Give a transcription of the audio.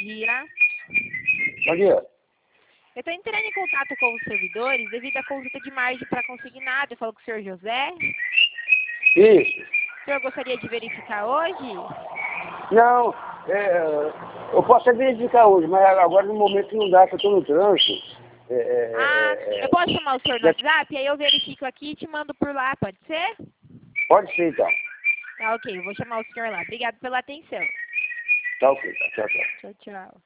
dia. Bom dia. Eu estou entrando em contato com os servidores devido à consulta de margem para consignado. Eu falo com o senhor José. Isso. O senhor gostaria de verificar hoje? Não, eu posso até verificar hoje, mas agora no momento não dá, que eu estou no trânsito. Eu posso chamar o senhor no WhatsApp? E aí eu verifico aqui e te mando por lá, pode ser? Pode ser, então. Tá, ok. Eu vou chamar o senhor lá. Obrigado pela atenção. Tá ok, tá. Tchau, tchau. Tchau, tchau.